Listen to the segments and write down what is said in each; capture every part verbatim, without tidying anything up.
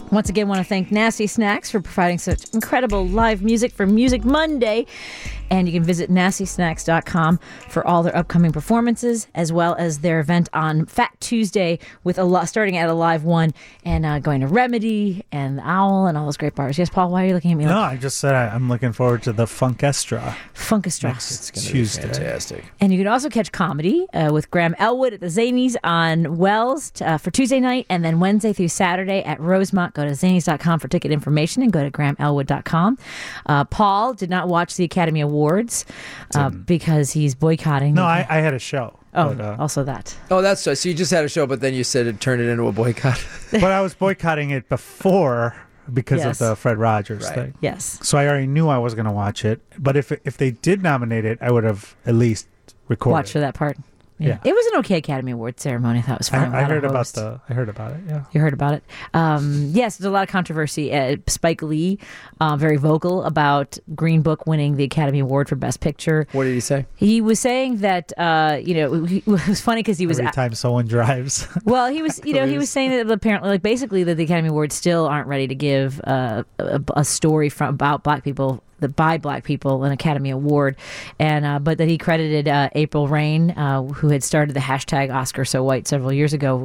Once again, want to thank Nasty Snacks for providing such incredible live music for Music Monday. And you can visit nasty snacks dot com for all their upcoming performances, as well as their event on Fat Tuesday, with a lot starting at a live one and uh, going to Remedy and the Owl and all those great bars. Yes, Paul, why are you looking at me? No, like I just said I, I'm looking forward to the Funkestra. Funkestra. Next Tuesday. Fantastic. And you can also catch comedy uh, with Graham Elwood at the Zanies on Wells uh, for Tuesday night, and then Wednesday through Saturday at Rosemont. Go to zanies dot com for ticket information and go to graham elwood dot com. Uh, Paul did not watch the Academy Awards uh, because he's boycotting. No, the- I, I had a show. Oh, but, uh, also that. Oh, that's so. So you just had a show, but then you said it turned it into a boycott. but I was boycotting it before because Yes. of the Fred Rogers Right. thing. Yes. So I already knew I was going to watch it. But if if they did nominate it, I would have at least recorded. Watch for that part. Yeah. It was an okay Academy Award ceremony. I thought it was fun. I, I without a heard about host. the. I heard about it. Yeah. You heard about it? Um, yes, there's a lot of controversy. Uh, Spike Lee, uh, very vocal about Green Book winning the Academy Award for Best Picture. What did he say? He was saying that, uh, you know, he, it was funny because he was, Every time someone drives. well, he was, you know, he was saying that apparently, like, basically that the Academy Awards still aren't ready to give uh, a, a story from about Black people. The by Black people an Academy Award, and uh, but that he credited uh, April Rain, uh, who had started the hashtag Oscar So White several years ago.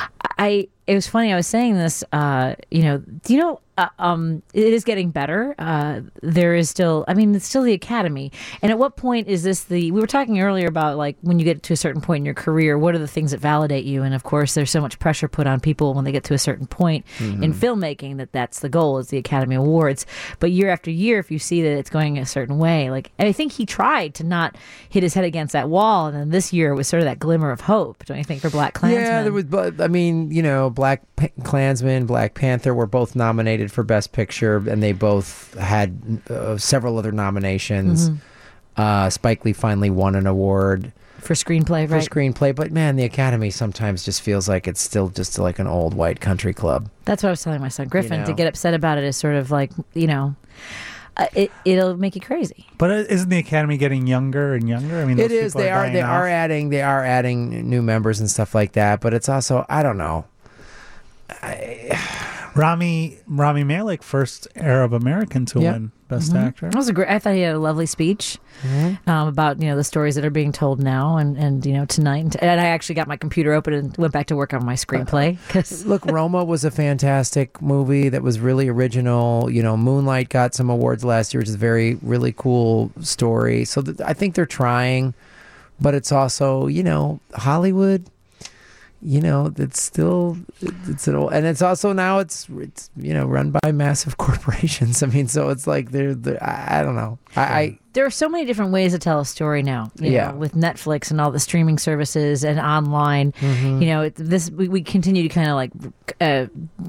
I it was funny. I was saying this. Uh, you know, do you know? Uh, um, it is getting better. Uh, there is still. I mean, it's still the Academy. And at what point is this the? We were talking earlier about like when you get to a certain point in your career, what are the things that validate you? And of course, there's so much pressure put on people when they get to a certain point Mm-hmm. in filmmaking that that's the goal is the Academy Awards. But year after year, if you see that it's going a certain way, like and I think he tried to not hit his head against that wall, and then this year was sort of that glimmer of hope. Don't you think for Black Klansman? Yeah, there was. But I mean, you know, Black P- Klansman, Black Panther were both nominated for Best Picture, and they both had uh, several other nominations. Mm-hmm. Uh, Spike Lee finally won an award for screenplay, for right? screenplay, but man, the Academy sometimes just feels like it's still just like an old white country club. That's what I was telling my son Griffin. know. To get upset about it is sort of like you know, uh, it it'll make you crazy. But isn't the Academy getting younger and younger? I mean, It those is. people They are. dying They off. are adding. They are adding new members and stuff like that. But it's also, I don't know. Rami Rami Malek, first Arab American to Yeah. win Best Mhm. Actor. That was a great. I thought he had a lovely speech um, about you know the stories that are being told now and, and you know tonight. And I actually got my computer open and went back to work on my screenplay because Look, Roma was a fantastic movie that was really original. You know, Moonlight got some awards last year, which is a very, really cool story. So th- I think they're trying, but it's also, you know, Hollywood. You know, it's still it's an old, and it's also now it's it's you know run by massive corporations. I mean, so it's like they're, they're I, I don't know. I, I there are so many different ways to tell a story now. You Yeah. know, with Netflix and all the streaming services and online. You know, it, this we, we continue to kind of like uh,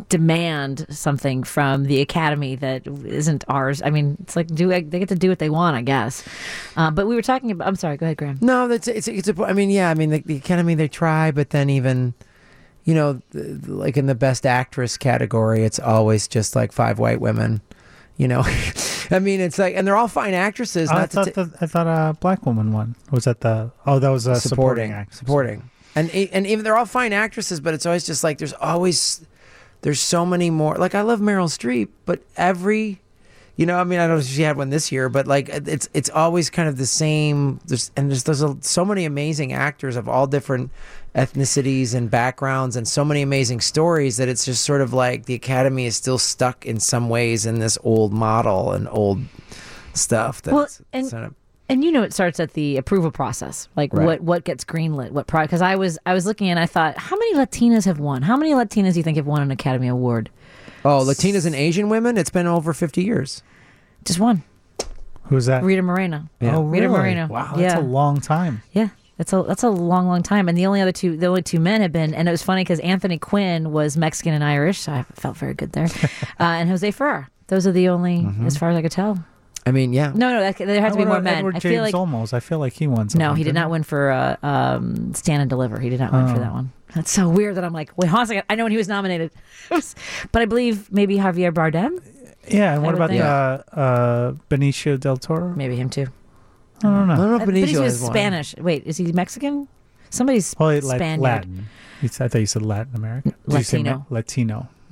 demand something from the Academy that isn't ours. I mean, it's like do they get to do what they want, I guess. Uh, but we were talking about. I'm sorry. Go ahead, Graham. No, that's it's it's a. I mean, yeah, I mean the, the Academy they try, but then even, you know, th- like in the Best Actress category, it's always just like five white women. You know, I mean, it's like, and they're all fine actresses. Oh, I not to thought ta- the, I thought a black woman won. Was that the? Oh, that was a supporting, supporting, actress. supporting, and e- and even they're all fine actresses, but it's always just like there's always there's so many more. Like I love Meryl Streep, but every. You know, I mean, I don't know if she had one this year, but like it's it's always kind of the same. There's and there's there's a, so many amazing actors of all different ethnicities and backgrounds, and so many amazing stories that it's just sort of like the Academy is still stuck in some ways in this old model and old stuff. That's, Well, and- it's not a- And you know, it starts at the approval process, like Right. what what gets greenlit, what product. Because I was I was looking and I thought, how many Latinas have won? How many Latinas do you think have won an Academy Award? oh, Latinas and Asian women. It's been over fifty years. Just one. Who's that? Rita Moreno. Oh, Rita really? Moreno. Wow, that's Yeah. a long time. Yeah, that's a that's a long, long time. And the only other two, the only two men have been, and it was funny because Anthony Quinn was Mexican and Irish, so I felt very good there. uh, and Jose Ferrer. Those are the only, as far as I could tell. I mean, yeah. No, no, that, there has to be How more about men. Edward I James feel like Olmos. I feel like he won. Something, no, he did didn't not win for uh, um, Stand and Deliver. He did not win for Oh. that one. That's so weird that I'm like, wait, hold on a second. I know when he was nominated, but I believe maybe Javier Bardem, Yeah, and I what would about think. uh, uh, Benicio del Toro? maybe him too. I don't know. I don't know Uh, if but Benicio he was has one. Spanish. Wait, is he Mexican? Somebody's Oh, wait, Lat- Spaniard. Latin. You said- I thought you said Latin American. Did you say Latino. Me- Latino.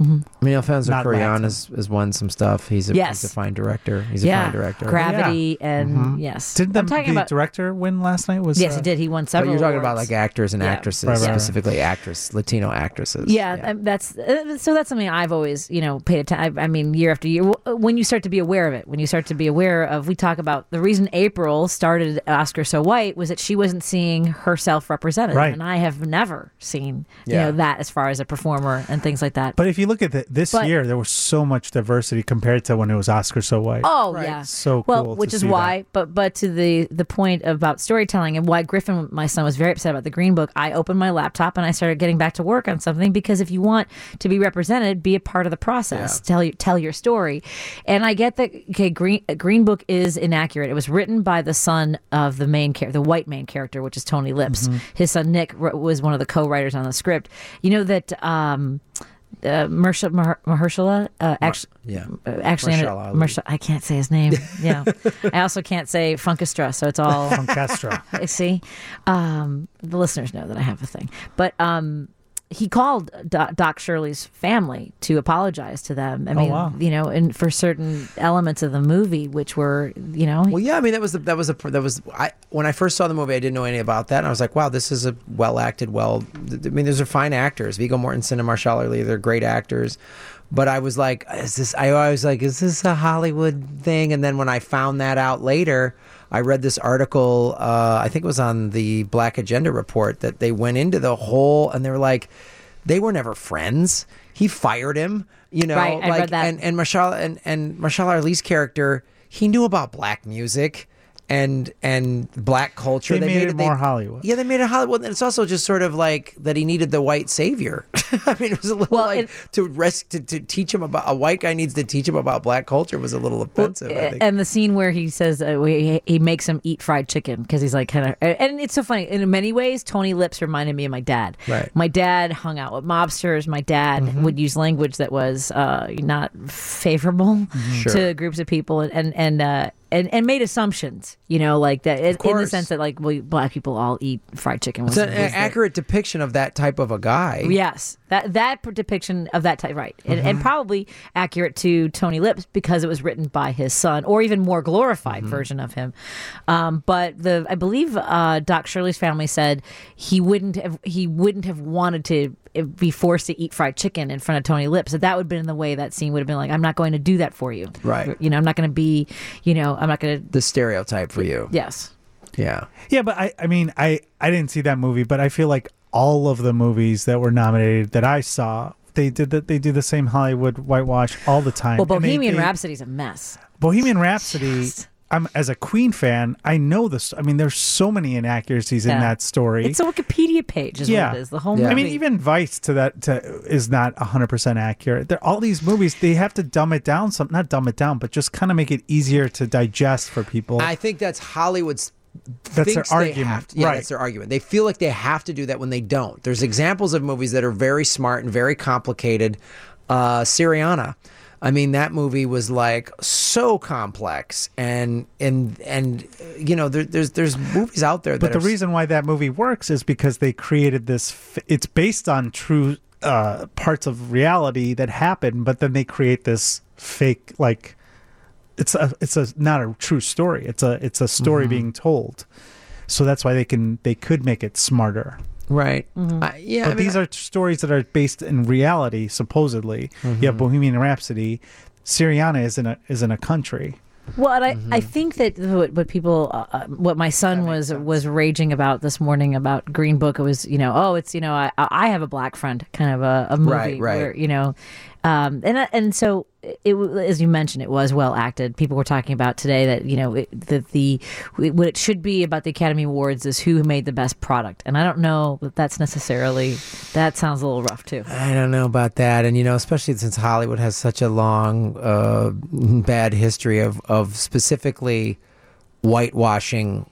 Mm-hmm. I mean, Alfonso Not Cuarón Latin. has, has won some stuff. He's a, Yes. he's a fine director. He's a Yeah, fine director. Gravity and Mhm. yes. Didn't the, I'm talking the about. director win last night? Was Yes, uh, he did. He won But several. you're talking about awards. like actors and Yeah. actresses, Right, right, right. specifically actress, Latino actresses. Yeah, um, that's uh, so. That's something I've always, you know, paid attention. I, I mean, year after year, w- when you start to be aware of it, when you start to be aware of, we talk about the reason April started Oscar So White was that she wasn't seeing herself represented, Right. and I have never seen, you Yeah. know, that as far as a performer and things like that. But if you look at the, this But- year, there was so much diversity compared to when it was Oscar So White. Oh Right. yeah, So well, cool to which is see why. But but to the the point about storytelling and why Griffin, my son, was very upset about the Green Book. I opened my laptop and I started getting back to work on something because if you want to be represented, be a part of the process. Yeah. Tell you tell your story. And I get that. Okay, Green Green Book is inaccurate. It was written by the son of the main character, the white main character, which is Tony Lips. Mm-hmm. His son Nick wr- was one of the co-writers on the script. You know that. Um, uh, Mahershala, Maher- Mahershala uh, actually, Yeah. uh, actually, ended- Mahershala Ali. Mahershala- I can't say his name. Yeah, I also can't say Funkestra, so it's all. Funkestra. I see. Um, the listeners know that I have a thing, but um, he called Doc, Doc Shirley's family to apologize to them. I Oh, mean, wow. you know, and for certain elements of the movie, which were, you know, Well, yeah, I mean that was the, that was a that was I when I first saw the movie I didn't know anything about that and I was like, wow, this is a well acted, well. I mean, those are fine actors. Viggo Mortensen and Mahershala Ali, they're great actors. But I was like, is this? I was like, is this a Hollywood thing? And then when I found that out later, I read this article. Uh, I think it was on the Black Agenda Report that they went into the whole, and they were like, they were never friends. He fired him, you know. Right, I like, read that. And and Mahershala and and Mahershala Ali's character, he knew about black music and and black culture. They made it more Hollywood. Yeah, they made it Hollywood. And it's also just sort of like that he needed the white savior. I mean, it was a little Well, like it- to rest to, to teach him about a white guy needs to teach him about black culture was a little offensive. I think. and the scene where he says uh, he, he makes him eat fried chicken because he's like kind of, and it's so funny. In many ways, Tony Lips reminded me of my dad. Right. My dad hung out with mobsters. My dad would use language that was uh, not favorable Sure. to groups of people, and and and, uh, and and made assumptions. You know, like that in, in the course. sense that like well, black people all eat fried chicken. It's Was, an was the- accurate depiction of that type of a guy. Yes, that that depiction of that type, right, and, Mm-hmm. and probably accurate to Tony Lips because it was written by his son, or even more glorified Mm-hmm. version of him. Um, but the I believe uh, Doc Shirley's family said he wouldn't have he wouldn't have wanted to be forced to eat fried chicken in front of Tony Lips. So that would have been in the way that scene would have been like, I'm not going to do that for you, Right. You know, I'm not going to be, you know, I'm not going to. The stereotype for you. Yes. Yeah. Yeah, but I, I mean, I, I didn't see that movie, but I feel like all of the movies that were nominated that I saw, they did that. They do the same Hollywood whitewash all the time. Well, And they- Bohemian they- Rhapsody's a mess. Bohemian Rhapsody. Yes. I'm as a Queen fan, I know this. I mean, there's so many inaccuracies in Yeah. that story. It's a Wikipedia page, is Yeah. what it is. The whole Yeah. I movie. mean, even Vice to that to, is not one hundred percent accurate. There, all these movies, they have to dumb it down. Some not dumb it down, but just kind of make it easier to digest for people. I think that's Hollywood's. That's their thinks they argument, have to- yeah, right. that's their argument. They feel like they have to do that when they don't. There's examples of movies that are very smart and very complicated. Uh, Syriana. I mean, that movie was like so complex, and and and you know, there, there's there's movies out there that. But the are, reason why that movie works is because they created this. f- It's based on true uh, parts of reality that happened, but then they create this fake like. It's a it's a not a true story. It's a it's a story Mm-hmm. being told. So that's why they can they could make it smarter. right? Mm-hmm. I- yeah, But I mean, these are stories that are based in reality, supposedly. Mm-hmm. You have Bohemian Rhapsody. Syriana is in a is in a country. Well, and I, Mm-hmm. I think that what, what people, uh, uh, what my son was was raging about this morning about Green Book, it was, you know, oh, it's, you know, I I have a black friend, kind of a, a movie Right, right. where, you know, um, and and so it, as you mentioned, it was well acted. People were talking about today that, you know, it, that the what it should be about the Academy Awards is who made the best product, and I don't know that that's necessarily, that sounds a little rough too. I don't know about that, and you know, especially since Hollywood has such a long, uh, bad history of of specifically whitewashing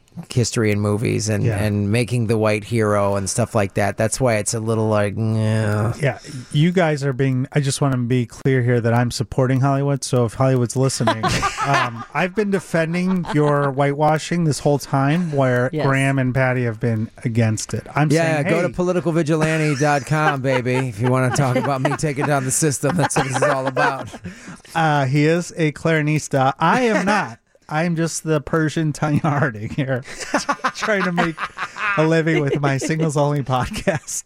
history in movies and, Yeah. and making the white hero and stuff like that. That's why it's a little like, yeah. Yeah, you guys are being. I just want to be clear here that I'm supporting Hollywood. So if Hollywood's listening, um, I've been defending your whitewashing this whole time, where Yes. Graham and Patty have been against it. I'm Yeah, saying, go hey, to political vigilante dot com, baby, if you want to talk about me taking down the system. That's what this is all about. uh, he is a clarinista. I am not. I'm just the Persian Tanya Harding here, trying to make a living with my singles only podcast.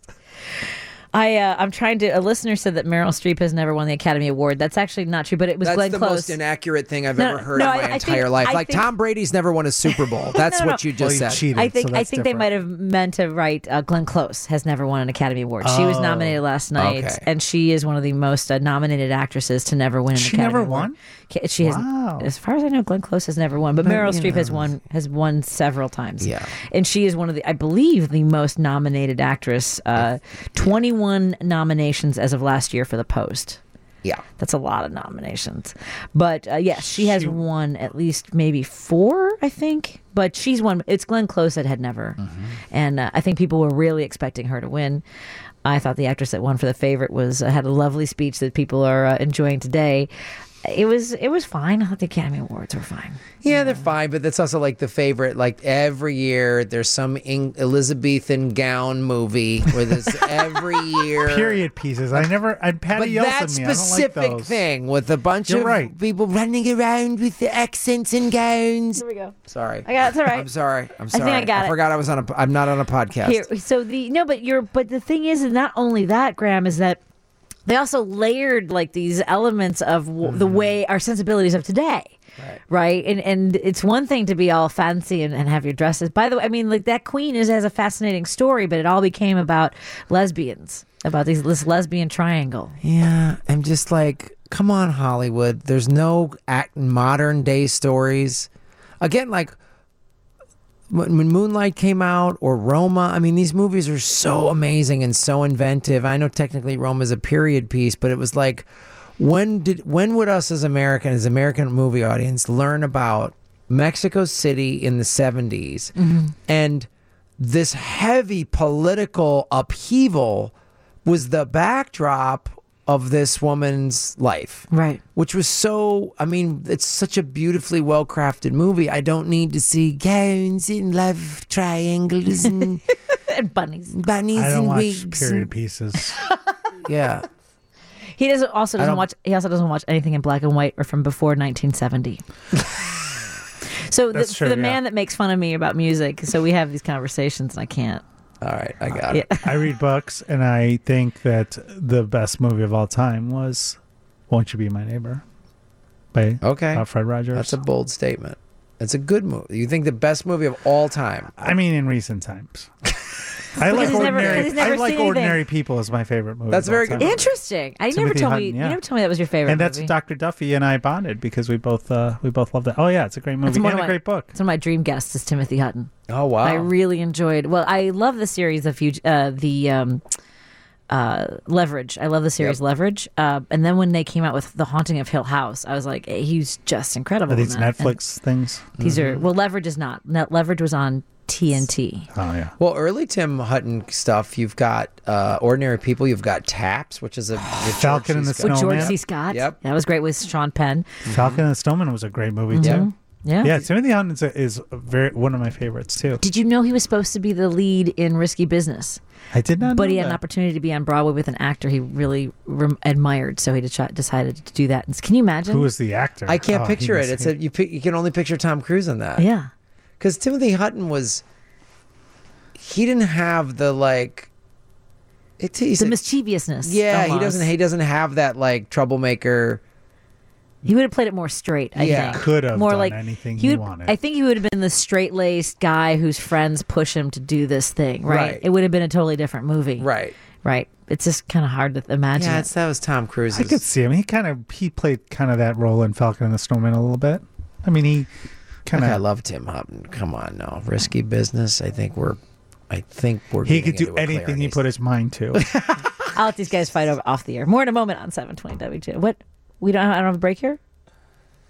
I uh, I'm trying to. A listener said that Meryl Streep has never won the Academy Award. That's actually not true, but it was That's Glenn the Close. most inaccurate thing I've No, ever heard no, in my I- I entire think- life. I like think- Tom Brady's never won a Super Bowl. That's No, no, what you Well, just he said. cheated, I think so I that's think they different. might have meant to write uh, Glenn Close has never won an Academy Award. She was Oh. nominated last night, Okay. and she is one of the most uh, nominated actresses to never win an She Academy never Award. won? Ca- She has, Wow. as far as I know, Glenn Close has never won, but, But, Meryl you Streep has know. won has won several times. Yeah. and she is one of the, I believe, the most nominated actress. Uh, Twenty-one nominations as of last year for The Post. Yeah. That's a lot of nominations. But uh, yes, she has She- won at least maybe four, I think. But she's won. It's Glenn Close that had never. And uh, I think people were really expecting her to win. I thought the actress that won for The Favorite was uh, had a lovely speech that people are uh, enjoying today. It was it was fine. I thought the Academy Awards were fine. Yeah, they're fine, but that's also like the favorite. Like every year, there's some Eng- Elizabethan gown movie where there's every year. Period pieces. I never. I Patty But yells that at me. I don't like specific those. thing with a bunch You're of right. people running around with the accents and gowns. Here we go. Sorry, I got it's all right. I'm sorry. I'm think sorry. I got it. forgot I was on a. I'm not on a podcast. Here, so the no, but you're but the thing is, is not only that, Graham, is that they also layered like these elements of w- the way our sensibilities of today. Right. Right. And and it's one thing to be all fancy and, and have your dresses. By the way, I mean, like that queen is has a fascinating story, but it all became about lesbians, about these this lesbian triangle. Yeah, I'm just like, come on, Hollywood. There's no act modern day stories. Again, like when, when Moonlight came out or Roma, I mean, these movies are so amazing and so inventive. I know technically Roma is a period piece, but it was like, when did when would us as American, as American movie audience, learn about Mexico City in the seventies and this heavy political upheaval was the backdrop of this woman's life, Right. which was so, I mean, it's such a beautifully well crafted movie. I don't need to see gowns and love triangles and And bunnies. bunnies I don't and watch wigs. period and- pieces. yeah. He doesn't also doesn't don't- watch he also doesn't watch anything in black and white or from before nineteen seventy. So the, That's for true, the yeah. man that makes fun of me about music, so we have these conversations and I can't. All right, I got Yeah. it. I read books, and I think that the best movie of all time was "Won't You Be My Neighbor" by Okay. uh, Fred Rogers. That's a bold statement. It's a good movie. You think the best movie of all time? I mean, in recent times. I Because like he's never- ordinary. because he's never I like seen anything. Ordinary People is my favorite movie. That's of all very time. good. Interesting. I never Timothy told me. Hutton, yeah. You never told me that was your favorite. And that's movie. Doctor Duffy and I bonded because we both uh, we both loved it. Oh yeah, it's a great movie one and of a my- great book. It's one of my dream guests is Timothy Hutton. Oh wow! I really enjoyed. Well, I love the series of Fug- uh, the um, uh, Leverage. I love the series Yep. Leverage. Uh, and then when they came out with The Haunting of Hill House, I was like, eh, he's just incredible. Are these in that. And Netflix things? These Mm-hmm. are well, Leverage is not. Net- Leverage was on T N T. Oh yeah. Well, early Tim Hutton stuff. You've got uh, Ordinary People. You've got Taps, which is a with Falcon and the George C. Scott. With George Snowman. C. Scott. Yep. That was great with Sean Penn. Falcon and the Snowman was a great movie too. Mhm. Yeah. Yeah, Timothy Hutton is, a, is a very one of my favorites too. Did you know he was supposed to be the lead in Risky Business? I did not. But know he had that. an opportunity to be on Broadway with an actor he really rem- admired, so he de- decided to do that. And can you imagine? Who was the actor? I can't Oh, he picture was- it. It's a you. Pick, you can only picture Tom Cruise in that. Yeah. Because Timothy Hutton was. He didn't have the like. It, he's The a- mischievousness. yeah, he almost. doesn't. He doesn't have that like troublemaker. He would have played it more straight, I Yeah. think. Could have more done like anything he he would, wanted. I think he would have been the straight-laced guy whose friends push him to do this thing, right? Right. It would have been a totally different movie. Right. Right. It's just kind of hard to imagine. Yeah, it. it's, that was Tom Cruise. I could see him. He kind of he played kind of that role in Falcon and the Snowman a little bit. I mean, he kind I of love Tim Hutton. Come on, no risky business. I think we're. I think we're. he getting could do into a anything he Clarice. put his mind to. I'll let these guys fight over off the air. More in a moment on seven twenty W two. What? We don't. I don't have a break here.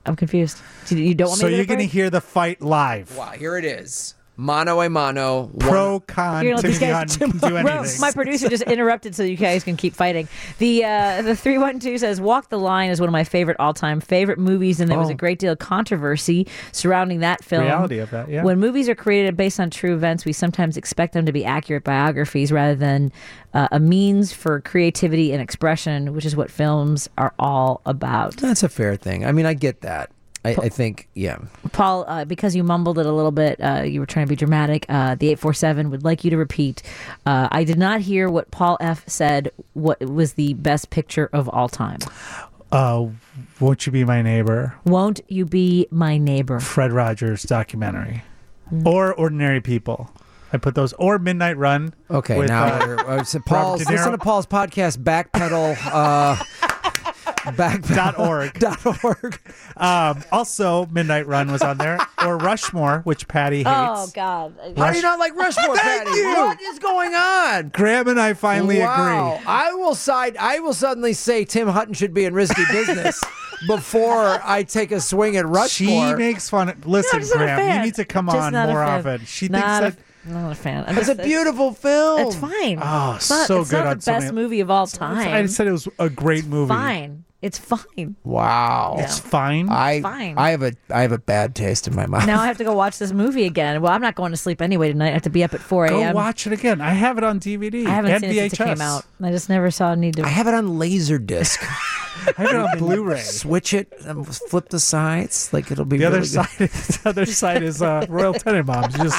I'm confused. You you don't want So me to you're get a going to break? hear the fight live. Wow, here it is. Mano a mano. Pro, one- con, You're gonna let Timothy these Hunt guys can do tomorrow. anything. My producer just interrupted so you guys can keep fighting. The uh, the three one two says Walk the Line is one of my favorite all time favorite movies, and there was Oh. a great deal of controversy surrounding that film. Reality of that, yeah. When movies are created based on true events, we sometimes expect them to be accurate biographies rather than uh, a means for creativity and expression, which is what films are all about. That's a fair thing. I mean, I get that. I, I think, yeah. Paul, uh, because you mumbled it a little bit, uh, you were trying to be dramatic. Uh, the eight four seven would like you to repeat. Uh, I did not hear what Paul F. said. What was the best picture of all time? Uh, Won't You Be My Neighbor? Won't You Be My Neighbor? Fred Rogers documentary. Mm. Or Ordinary People. I put those. Or Midnight Run. Okay, with, now uh, we're, uh, so Paul's, De Niro. listen to Paul's podcast, Backpedal. Uh, backpedal Dot org. dot org. Um, also, Midnight Run was on there. Or Rushmore, which Patty hates. Oh, God. How do you not like Rushmore, Thank Patty? you. What is going on? Graham and I finally wow. agree. I will side. I will suddenly say Tim Hutton should be in Risky Business before I take a swing at Rushmore. She makes fun. Of, listen, No, just not a Graham, you fan. need to come Just on not a more fan. often. She Not thinks that. a, not a fan. I'm It's a just- beautiful film. It's fine. Oh, it's not, so it's good not on the so best many- movie of all time. I said it was a great movie. Fine. It's fine. Wow. It's fine. I Fine. I have a I have a bad taste in my mouth. Now I have to go watch this movie again. Well, I'm not going to sleep anyway tonight. I have to be up at four Go a.m. watch it again. I have it on D V D I haven't and seen V it H S. since it came out. I just never saw a need to. I have it on Laserdisc. I have it on Blu-ray. Switch it and flip the sides. Like it'll be The other really good. side, the other side is uh, Royal Tenenbaums. You just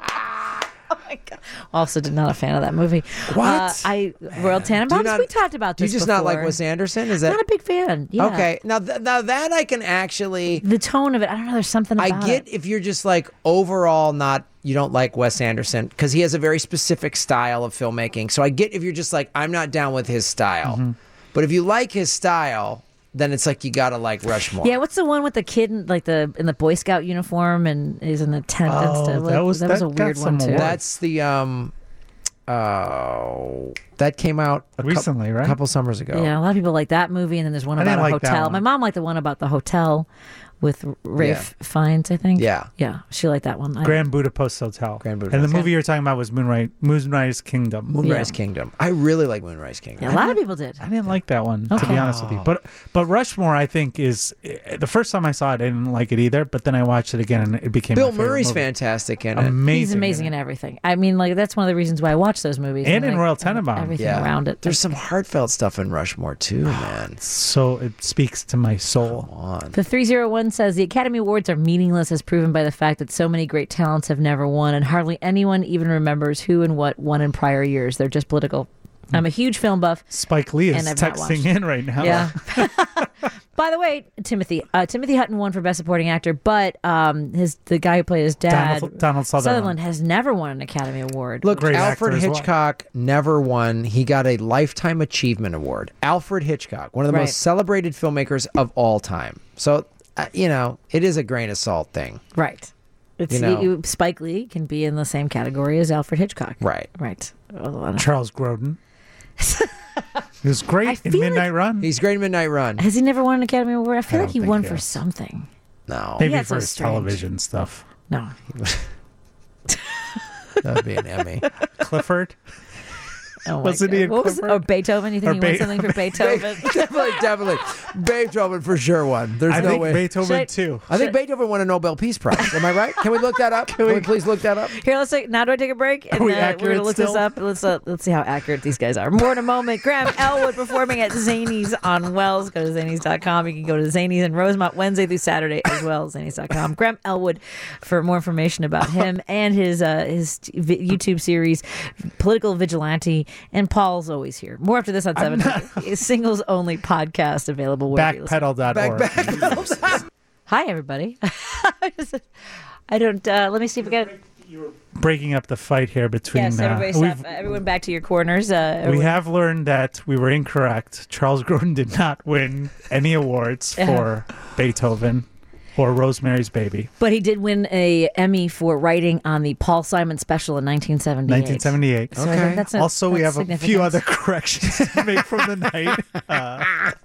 Also, did not a fan of that movie. What? Uh, I Royal Do you Tenenbaums. not- We talked about Do you this. just not like before. Wes Anderson? Is that Not a big fan. Yeah. okay? Now, th- now that I can actually. The tone of it. I don't know. There's something I about get it. if you're just like overall not you don't like Wes Anderson because he has a very specific style of filmmaking. So I get if you're just like I'm not down with his style, Mm-hmm. but if you like his style, then it's like you gotta like Rushmore. Yeah, what's the one with the kid in, like the in the Boy Scout uniform and is in the tent and Oh, stuff? that was- that was that a got weird some one too. awards. That's the um, oh, that came out a cou- Recently, right? A couple summers ago. Yeah, a lot of people like that movie, and then there's one I about didn't a like that hotel. one. My mom liked the one about the hotel with Rafe Fiennes, I think. Yeah. yeah, she liked that one. I- Grand Budapest Hotel. Grand And Budapest. the movie you're talking about was Moonrise, Moonrise Kingdom. Moonrise Yeah. Kingdom. I really like Moonrise Kingdom. yeah, a lot of people did. I didn't like that one, to Okay. be honest with you. But but Rushmore, I think, is eh, the first time I saw it, I didn't like it either. But then I watched it again, and it became Bill my favorite Murray's movie. fantastic in it. Amazing. He's amazing in it. everything. I mean, like that's one of the reasons why I watch those movies. And in like, Royal Tenenbaums. everything Yeah. around it. There's some heartfelt stuff in Rushmore too, man. So it speaks to my soul. Come on. The three oh one says the Academy Awards are meaningless as proven by the fact that so many great talents have never won and hardly anyone even remembers who and what won in prior years. They're just political. I'm a huge film buff. Spike Lee is And I've not texting watched. in right now. Yeah. By the way, Timothy uh, Timothy Hutton won for Best Supporting Actor, but um, his the guy who played his dad, Donald, Donald Sutherland. Sutherland, has never won an Academy Award. Look, Great Alfred actor as well. Hitchcock never won. He got a Lifetime Achievement Award. Alfred Hitchcock, one of the Right. most celebrated filmmakers of all time. So, uh, you know, it is a grain of salt thing. right. It's You know. you- Spike Lee can be in the same category as Alfred Hitchcock. Right. Right. Oh, I don't- Charles Grodin. He was I great in feel Midnight Run. He's great in Midnight Run. Has he never won an Academy Award? I feel I like don't he think won he for has. something. No, Maybe Yeah, for so his strange. television stuff. No. that would be an Emmy. Clifford. Oh my Wasn't God. he in What was it? Clifford? Oh, Beethoven? You think Or he won Be- something for Beethoven? definitely, definitely. Beethoven for sure won. There's I no think way. Beethoven Should I- too. I think Beethoven won a Nobel Peace Prize. Am I right? Can we look that up? Can we please look that up? Here, let's take. Now, do I take a break? And we uh, we're accurate gonna look this still? up. Let's uh, let's see how accurate these guys are. More in a moment. Graham Elwood performing at Zanies on Wells. Go to zanies dot com. You can go to Zanies and Rosemont Wednesday through Saturday as well. Zanies dot com. Graham Elwood for more information about him and his uh, his v- YouTube series, Political Vigilante. And Paul's always here. More after this on seven. Singles only podcast available. wherever you listen. Backpedal dot org. Back, Hi, everybody. I don't. Uh, let me see if we got. Breaking up the fight here between. Yes, uh, everybody we've- stop. Everyone back to your corners. Uh, we everyone- have learned that we were incorrect. Charles Grodin did not win any awards Uh-huh. for Beethoven or Rosemary's Baby. But he did win a Emmy for writing on the Paul Simon special in nineteen seventy-eight. nineteen seventy-eight. So I think Okay. that's a- Also, we that's have a few significant. other corrections to make from the night. Uh,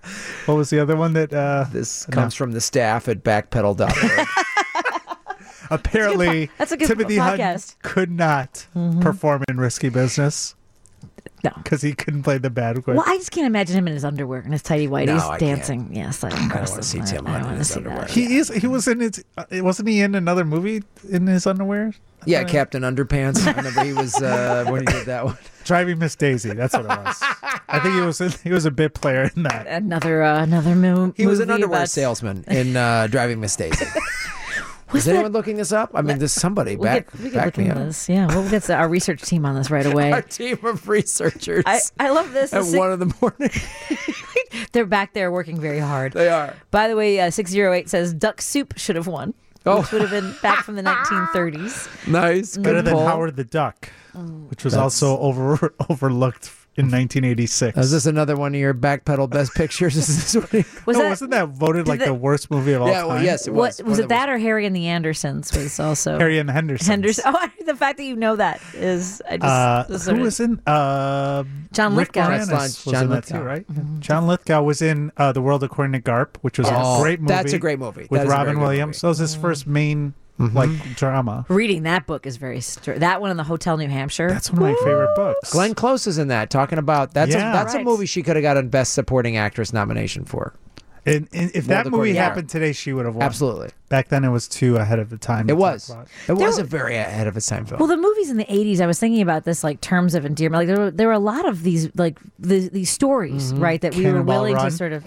What was the other one that? Uh, This no. comes from the staff at backpedal dot org. Apparently, That's a good Timothy Hunt podcast. could not perform in Risky Business No. because he couldn't play the bad guy. Well, I just can't imagine him in his underwear and his tidy whities No, I can't. dancing. Yes, I don't wanna see Tim Hunt in his underwear. He is. He was in it. Uh, wasn't he in another movie in his underwear? Yeah, Uh, Captain Underpants. I remember he was uh, when he did that one. Driving Miss Daisy. That's what it was. I think he was. In, he was a bit player in that. Another uh, another mo- He was an movie underwear about- salesman in uh, Driving Miss Daisy. Was Is that- anyone looking this up? I mean, there's somebody We back, could, we could back look me into up. this. Yeah, we'll get our research team on this right away. Our team of researchers I, I love this. at The one in the morning. six- they're back there working very hard. They are. By the way, uh, six oh eight says Duck Soup should have won. Oh. Which would have been back from the nineteen thirties. Nice. Good Better than pull. Howard the Duck, which was That's- also over overlooked in nineteen eighty-six. Is this another one of your backpedal best pictures? Is this what he- Was no, that wasn't that voted did like the- the worst movie of all yeah, time? well, yes, it what was. was One it? That or Harry and the Andersons was also Harry and the Hendersons. Henderson. Oh, the fact that you know that is I just, Uh, just who sort of- was in? Uh, John Rick Lithgow. Moranis That's was John in that Lithgow. too, right? Mm-hmm. John Lithgow was in uh, The World According to Garp, which was Oh, a great movie. that's a great movie. with That is a Robin very good Williams. movie. That was his first main Mhm. like drama. Reading that book is very str- that one in the Hotel New Hampshire. That's one of my favorite books. Glenn Close is in that, talking about that's Yeah. a, that's Right. a movie she could have got a Best Supporting Actress nomination for. And, and if World that movie According to Garp. happened today, she would have won. Absolutely, Back then, it was too ahead of the time. to it talk was. about. It was There- a very ahead of its time film. Well, the movies in the eighties, I was thinking about this, like terms of endearment. Like there were, there were a lot of these, like the, these stories, right, that we were Cannonball willing Run. to sort of.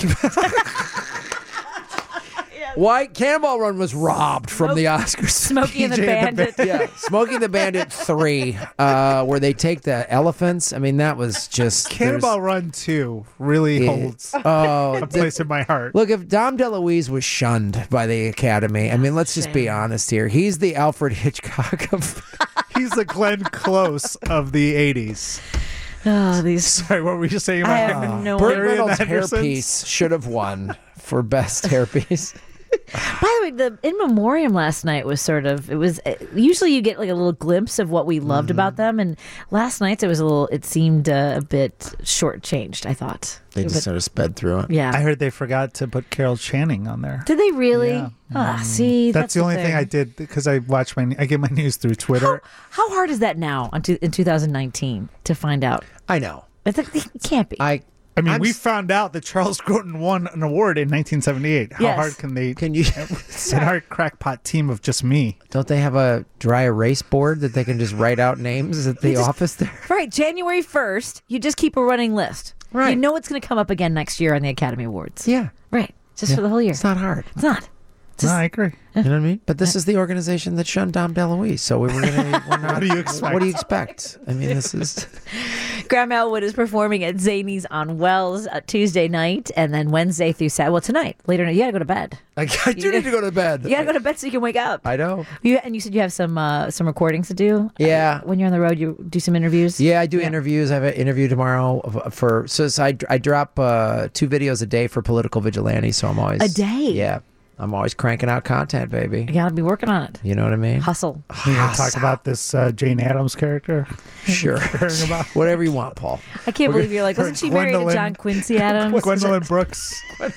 Why Cannonball Run was robbed from the Oscars. Smokey and the P J and the Bandit. yeah, Smokey and the Bandit three, uh, where they take the elephants. I mean, that was just Cannonball Run two really there's- holds Oh, a place in my heart. look, if Dom DeLuise was shunned by the Academy, I mean, let's just be Shame. honest here. He's the Alfred Hitchcock of. He's the Glenn Close of the eighties. Oh, these. Sorry, what were you saying I about have uh, no Burt Harry and the Reynolds' Hendersons? hairpiece should have won for best hairpiece. By the way, the in memoriam last night was sort of. It was uh, usually you get like a little glimpse of what we loved Mm-hmm. about them, and last night's it was a little. It seemed uh, a bit shortchanged. I thought. They just But- sort of sped through it. yeah. I heard they forgot to put Carol Channing on there. Did they really? Yeah. Ah, see, That's, the only thing. thing I did because I watch my I get my news through Twitter. How hard is that now on to, in two thousand nineteen to find out? I know. It's like, it can't be. I I mean, I'm we s- found out that Charles Grodin won an award in nineteen seventy-eight. How Yes. hard can they? can you. In our crackpot team of just me. Don't they have a dry erase board that they can just write out names at the just- office there? Right, January first, you just keep a running list. Right. You know it's going to come up again next year on the Academy Awards. Yeah. Right, just for the whole year. It's not hard. It's not. No, I agree. You know what I mean? But this is the organization that shunned Dom DeLuise, so we were gonna. We're not, What do you expect? What do you expect? I mean, this is. Graham Elwood is performing at Zanies on Wells uh, Tuesday night, and then Wednesday through Saturday. Well, tonight, later night, you got to go to bed. I, I do need to go to bed. You got to go to bed so you can wake up. I know. You, and you said you have some uh, some recordings to do. Yeah. Uh, when you're on the road, you do some interviews. Yeah, I do Yeah. interviews. I have an interview tomorrow for. So, so I, I drop uh, two videos a day for Political Vigilante. So I'm always A day? Yeah, I'm always cranking out content, baby. You got to be working on it. You know what I mean? Hustle. We're gonna talk about this uh, Jane Addams character. Sure. Hearing about Whatever you want, Paul. I can't believe you're like, wasn't she married to Gwendolyn- John Quincy Adams? Gwendolyn Brooks.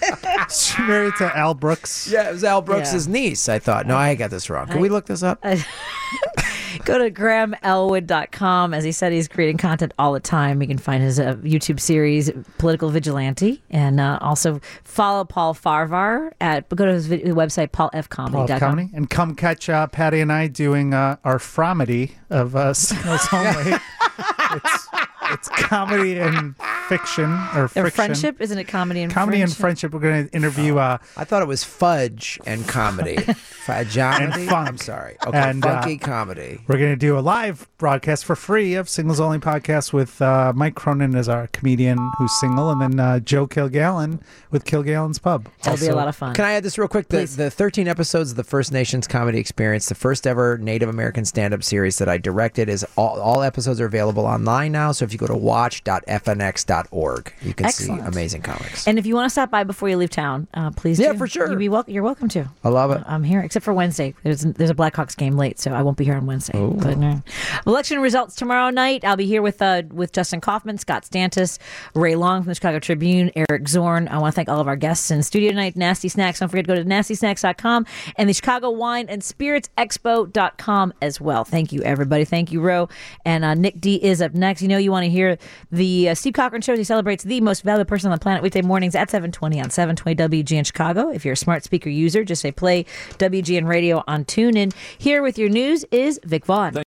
She married to Al Brooks. Yeah, it was Al Brooks' Yeah. niece. I thought. No, I got this wrong. Can I- we look this up? Go to graham elwood dot com. As he said, he's creating content all the time. You can find his uh, YouTube series, Political Vigilante, and uh, also follow Paul Farvar at, go to his vid- website, paul f comedy Paul dot com. Comedy. And come catch uh, Patty and I doing uh, our Fromedy of uh, Singles Only. it's, it's comedy and fiction or Or friction. friendship, isn't it comedy and Comedy and friendship? friendship. We're going to interview uh, I thought it was fudge and comedy. Fudgeomedy? And funk. I'm sorry. Okay, And, uh, funky comedy. We're going to do a live broadcast for free of Singles Only podcast with uh, Mike Cronin as our comedian who's single, and then uh, Joe Kilgallen with Kilgallen's Pub. That'll be a Also- lot of fun. Can I add this real quick? The, Please. the thirteen episodes of the First Nations Comedy Experience, the first ever Native American stand-up series that I directed, is all, all episodes are available online now. So if you go to watch dot f n x dot dot org. You can Excellent. see amazing comics. And if you want to stop by before you leave town, uh, please Yeah, do. for sure. You'd be wel- you're welcome to. I love it. I'm here, except for Wednesday. There's there's a Blackhawks game late, so I won't be here on Wednesday. Oh. But no. Election results tomorrow night. I'll be here with uh, with Justin Kaufman, Scott Stantis, Ray Long from the Chicago Tribune, Eric Zorn. I want to thank all of our guests in studio tonight. Nasty Snacks. Don't forget to go to nasty snacks dot com and the Chicago Wine and Spirits Expo dot com as well. Thank you, everybody. Thank you, Ro. And uh, Nick D is up next. You know you want to hear the uh, Steve Cochran Show. He celebrates the most valuable person on the planet weekday mornings at seven twenty on seven twenty W G N Chicago. If you're a smart speaker user, just say play W G N Radio on TuneIn. Here with your news is Vic Vaughn.